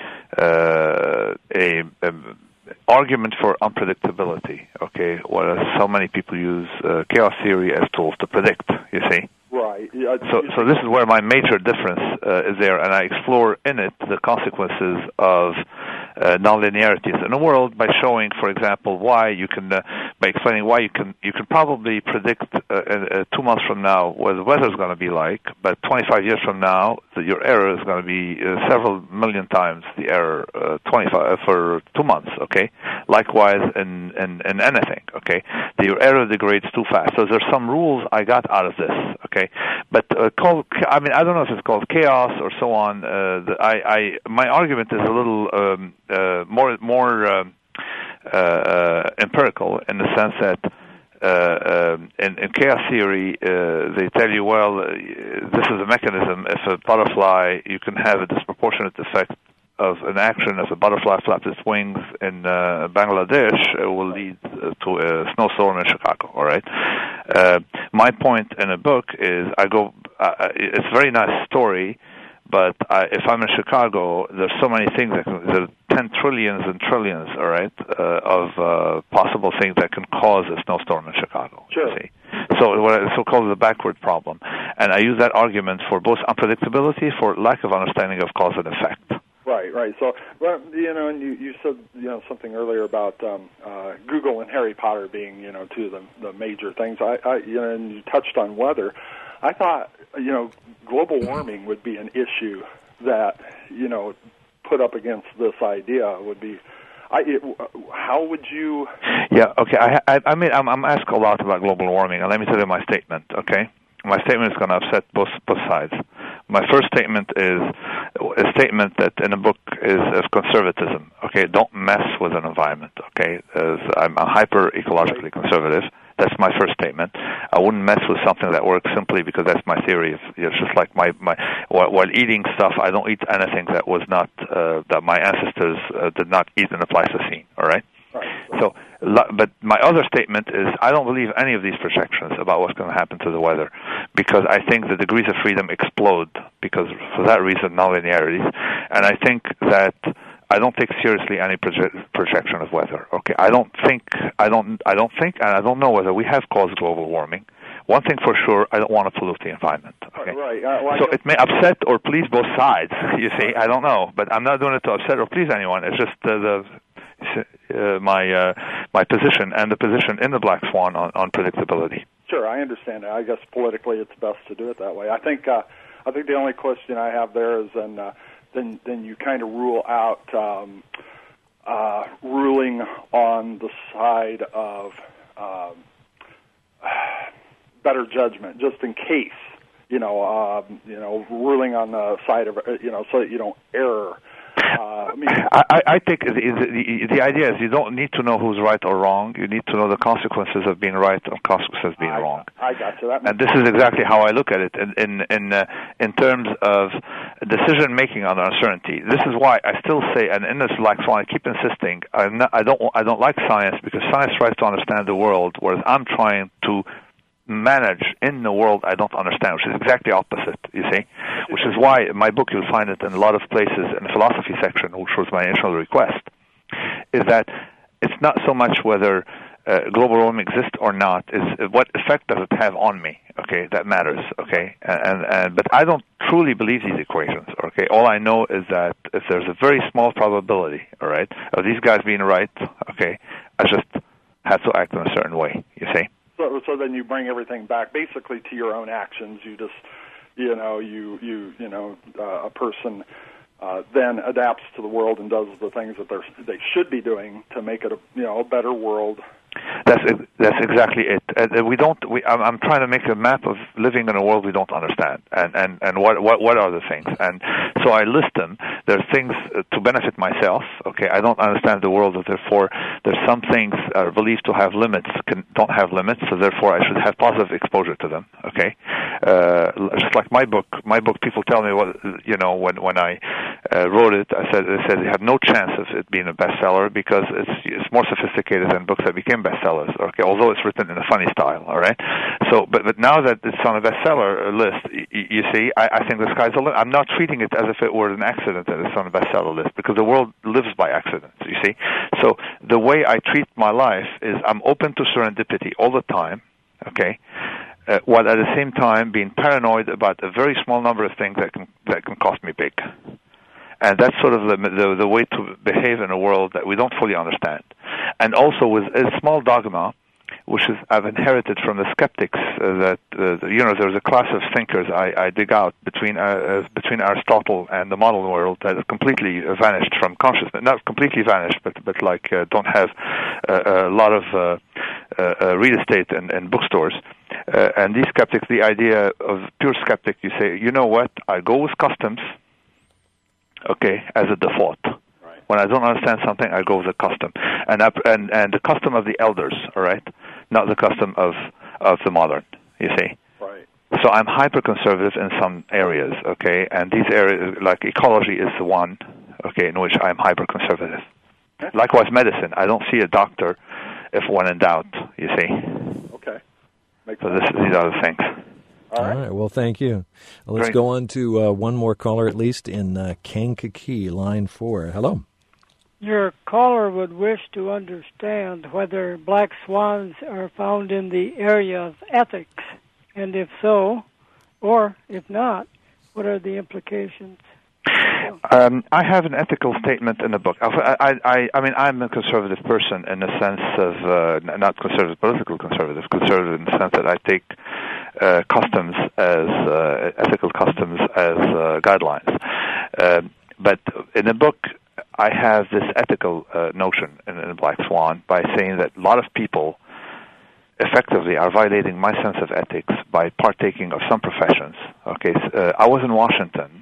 uh, a, a argument for unpredictability. Okay, whereas so many people use uh, chaos theory as tools to predict. You see.
Right. Yeah,
so, so this is where my major difference uh, is there, and I explore in it the consequences of uh, nonlinearities in the world by showing, for example, why you can, uh, by explaining why you can, you can probably predict uh, uh, two months from now what the weather is going to be like, but twenty-five years from now, the, your error is going to be uh, several million times the error uh, twenty-five uh, for two months. Okay. Likewise, in, in in anything. Okay, the, your error degrades too fast. So there's some rules I got out of this. Okay. But uh, called, I mean, I don't know if it's called chaos or so on. Uh, the, I, I, my argument is a little um, uh, more, more um, uh, uh, empirical in the sense that uh, um, in, in chaos theory, uh, they tell you, well, uh, this is a mechanism. If a butterfly, you can have a disproportionate effect of an action. If a butterfly flaps its wings in uh, Bangladesh, it will lead uh, to a snowstorm in Chicago. All right. Uh, my point in a book is I go. Uh, it's a very nice story. But I, if I'm in Chicago, there's so many things that can, there are ten trillions and trillions, all right, uh, of uh, possible things that can cause a snowstorm in Chicago.
Sure.
You see? So what I so-called the backward problem, and I use that argument for both unpredictability, for lack of understanding of cause and effect.
Right, right. So, well, you know, and you, you said, you know, something earlier about um, uh, Google and Harry Potter being, you know, two of the, the major things. I, I, you know, and you touched on weather. I thought, you know, global warming would be an issue that, you know, put up against this idea would be. I, it, how would you?
Yeah. Okay. I, I, I mean, I'm, I'm asked a lot about global warming, and let me tell you my statement. Okay. My statement is going to upset both both sides. My first statement is a statement that in a book is of conservatism. Okay, don't mess with an environment. Okay, As I'm a hyper ecologically conservative. That's my first statement. I wouldn't mess with something that works simply because that's my theory. Of, it's just like my my while, while eating stuff, I don't eat anything that was not uh, that my ancestors uh, did not eat in the Pleistocene. All right. So, but my other statement is I don't believe any of these projections about what's going to happen to the weather, because I think the degrees of freedom explode because for that reason nonlinearities, and I think that I don't take seriously any proje- projection of weather. Okay, I don't think I don't I don't think and I don't know whether we have caused global warming. One thing for sure, I don't want to pollute the environment. Okay?
Right. Uh, well,
so it may upset or please both sides. You see, I don't know, but I'm not doing it to upset or please anyone. It's just uh, the. Uh, my uh, my position and the position in the Black Swan on, on predictability.
Sure, I understand that. I guess politically it's best to do it that way. I think uh, I think the only question I have there is then uh, then then you kind of rule out um, uh, ruling on the side of um, better judgment, just in case, you know, um, you know, ruling on the side of, you know, so that you don't err. Uh, I, mean,
I, I think the, the, the idea is you don't need to know who's right or wrong. You need to know the consequences of being right or consequences of being
I,
wrong.
I got you. That
and this is exactly how I look at it in in in, uh, in terms of decision making on uncertainty. This is why I still say, and in this Black Swan, I keep insisting. I'm not, I don't I don't like science because science tries to understand the world, whereas I'm trying to manage in the world I don't understand, which is exactly opposite, you see, which is why in my book you'll find it in a lot of places in the philosophy section, which was my initial request, is that it's not so much whether uh, global warming exists or not, is what effect does it have on me, okay, that matters, okay, and, and but I don't truly believe these equations, okay, all I know is that if there's a very small probability, all right, of these guys being right, okay, I just have to act in a certain way, you see.
So, so then you bring everything back basically to your own actions. You just, you know, you you you know, uh, a person uh, then adapts to the world and does the things that they they should be doing to make it a you know a better world.
That's that's exactly it. Uh, we don't. We, I'm, I'm trying to make a map of living in a world we don't understand, and and and what what what are the things? And so I list them. There's things to benefit myself. Okay, I don't understand the world, therefore there's some things are believed to have limits, can, don't have limits. So therefore I should have positive exposure to them. Okay, uh, just like my book. My book. People tell me what you know when when I uh, wrote it. I said I said it had no chance of it being a bestseller because it's it's more sophisticated than books that became bestsellers, okay, although it's written in a funny style, all right? So, but, but now that it's on a bestseller list, y- you see, I, I think the sky's the limit. I'm not treating it as if it were an accident that it's on a bestseller list, because the world lives by accidents, you see? So the way I treat my life is I'm open to serendipity all the time, okay, uh, while at the same time being paranoid about a very small number of things that can that can cost me big. And that's sort of the, the the way to behave in a world that we don't fully understand. And also with a small dogma, which is I've inherited from the skeptics, uh, that uh, you know there's a class of thinkers I, I dig out between uh, uh, between Aristotle and the modern world that have completely vanished from consciousness. Not completely vanished, but but like uh, don't have uh, a lot of uh, uh, uh, real estate and, and bookstores. Uh, and these skeptics, the idea of pure skeptic, you say, you know what? I go with customs. Okay, as a default. Right. When I don't understand something, I go with the custom, and I, and and the custom of the elders. All right, not the custom of of the modern. You see.
Right.
So I'm hyper conservative in some areas. Okay, and these areas like ecology is the one. Okay, in which I'm hyper conservative. Okay. Likewise, medicine. I don't see a doctor if when in doubt. You see.
Okay. Makes
so
sense.
this, these are the things.
All right.
All right. Well, thank you. Let's
Great.
go on to uh, one more caller, at least, in uh, Kankakee, line four. Hello.
Your caller would wish to understand whether black swans are found in the area of ethics, and if so, or if not, what are the implications?
Um, I have an ethical statement in the book. I, I, I, I mean, I'm a conservative person in the sense of, uh, not conservative, political conservative, conservative in the sense that I take uh, customs as, uh, ethical customs as uh, guidelines. Uh, but in the book, I have this ethical uh, notion in, in Black Swan by saying that a lot of people effectively are violating my sense of ethics by partaking of some professions. Okay, so, uh, I was in Washington,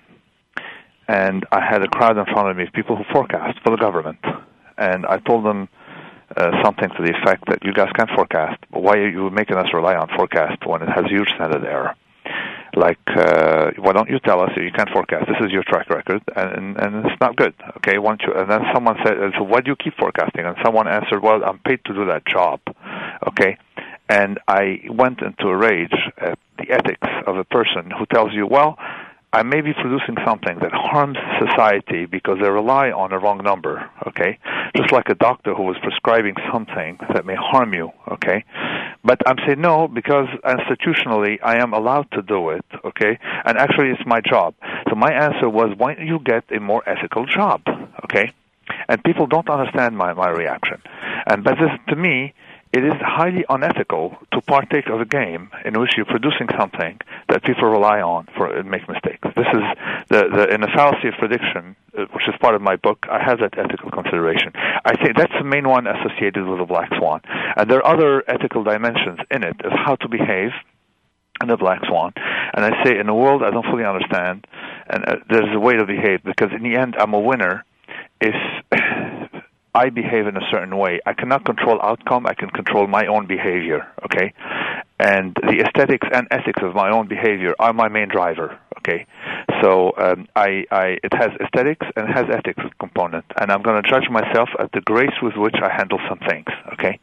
and I had a crowd in front of me of people who forecast for the government, and I told them uh, something to the effect that you guys can't forecast, but why are you making us rely on forecast when it has huge standard error? Like, uh, why don't you tell us that you can't forecast? This is your track record, and, and it's not good. Okay, why don't you? And then someone said, so why do you keep forecasting? And someone answered, well, I'm paid to do that job. Okay, and I went into a rage at the ethics of a person who tells you, well, I may be producing something that harms society because they rely on a wrong number, okay? Just like a doctor who was prescribing something that may harm you, okay? But I'm saying no, because institutionally I am allowed to do it, okay? And actually it's my job. So my answer was, why don't you get a more ethical job, okay? And people don't understand my, my reaction. And but this, to me, it is highly unethical to partake of a game in which you're producing something that people rely on for and make mistakes. This is the, the in the fallacy of prediction, uh, which is part of my book. I have that ethical consideration. I think that's the main one associated with the Black Swan, and there are other ethical dimensions in it of how to behave in the Black Swan. And I say, in a world I don't fully understand, and uh, there's a way to behave, because in the end I'm a winner if I behave in a certain way. I cannot control outcome. I can control my own behavior, okay? And the aesthetics and ethics of my own behavior are my main driver, okay? So um, I, I, it has aesthetics and it has ethics component, and I'm going to judge myself at the grace with which I handle some things, okay?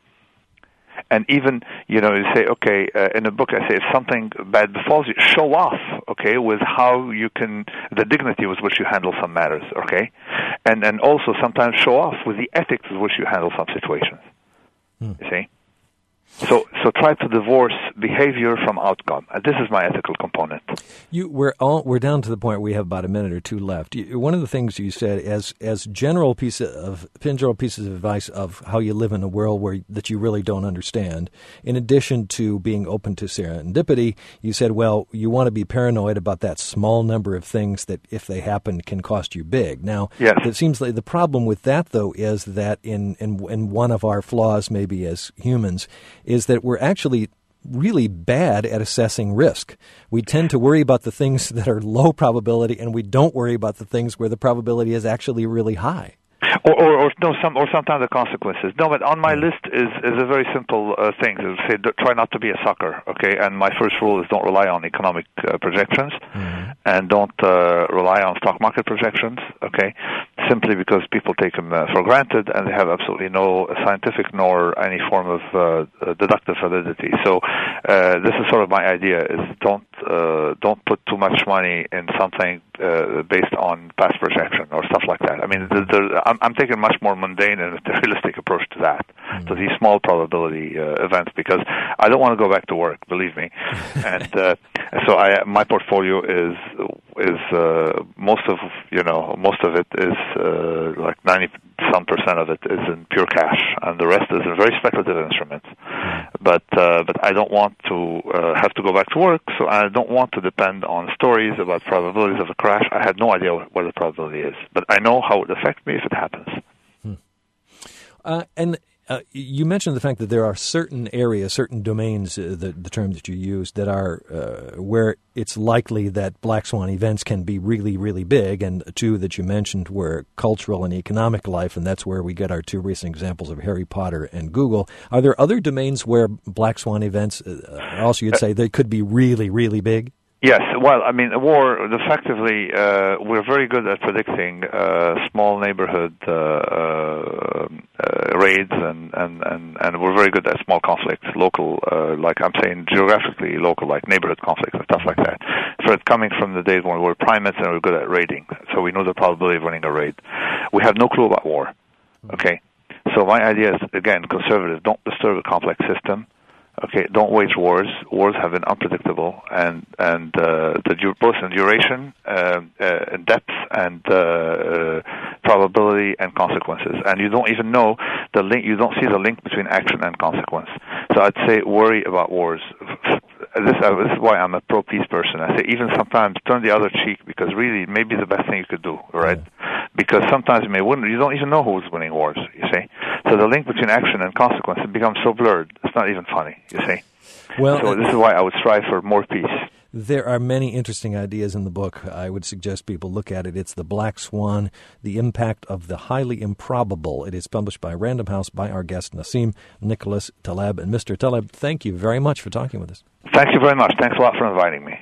And even, you know, you say, okay, uh, in the book I say, if something bad befalls you, show off, okay, with how you can, the dignity with which you handle some matters, okay? And and also sometimes show off with the ethics with which you handle some situations, hmm. you see? So so try to divorce behavior from outcome. And this is my ethical component.
You we're all we're down to the point where we have about a minute or two left. You, one of the things you said as as general piece of general pieces of advice of how you live in a world where that you really don't understand. In addition to being open to serendipity, you said, well, you want to be paranoid about that small number of things that, if they happen, can cost you big. Now,
yes.
It seems like the problem with that, though, is that in in, in one of our flaws, maybe as humans, is that we're actually really bad at assessing risk. We tend to worry about the things that are low probability, and we don't worry about the things where the probability is actually really high.
Or, or, or no, some, or sometimes the consequences. No, but on my list is is a very simple uh, thing. It would say, try not to be a sucker, okay? And my first rule is don't rely on economic uh, projections, mm-hmm. and don't uh, rely on stock market projections, okay? Simply because people take them uh, for granted, and they have absolutely no scientific nor any form of uh, deductive validity. So uh, this is sort of my idea: is don't uh, don't put too much money in something uh, based on past projection or stuff like that. I mean, the, the, I'm, I'm taking a much more mundane and realistic approach to that, mm-hmm. to these small probability uh, events, because I don't want to go back to work, believe me. and uh, so I, my portfolio is is uh, most of you know most of it is uh, like ninety some percent of it is in pure cash, and the rest is in very speculative instruments. But uh, but I don't want to uh, have to go back to work, so I don't want to depend on stories about probabilities of a crash. I had no idea what the probability is, but I know how it would affect me if it happens.
Hmm. Uh, and uh, you mentioned the fact that there are certain areas, certain domains, uh, the, the term that you used, that are uh, where it's likely that black swan events can be really, really big, and two that you mentioned were cultural and economic life, and that's where we get our two recent examples of Harry Potter and Google. Are there other domains where black swan events, uh, also you'd say, they could be really, really big?
Yes, well, I mean, war, effectively, uh, we're very good at predicting uh, small neighborhood uh, uh, uh, raids, and, and, and, and we're very good at small conflicts, local, uh, like I'm saying, geographically local, like neighborhood conflicts and stuff like that. So it's coming from the days when we're primates and we're good at raiding, so we know the probability of winning a raid. We have no clue about war, okay? So my idea is, again, conservative, don't disturb a complex system. Okay, don't wage wars. Wars have been unpredictable, and and uh, the du- both in duration, uh, uh, in depth, and uh, uh, probability and consequences. And you don't even know the link. You don't see the link between action and consequence. So I'd say worry about wars. This, uh, this is why I'm a pro-peace person. I say even sometimes turn the other cheek, because really maybe the best thing you could do, right? Yeah. Because sometimes you may win. You don't even know who's winning wars. You see. So the link between action and consequence becomes so blurred, it's not even funny, you see. Well, so this is why I would strive for more peace.
There are many interesting ideas in the book. I would suggest people look at it. It's The Black Swan, The Impact of the Highly Improbable. It is published by Random House by our guest, Nassim Nicholas Taleb. And Mister Taleb, thank you very much for talking with us.
Thank you very much. Thanks a lot for inviting me.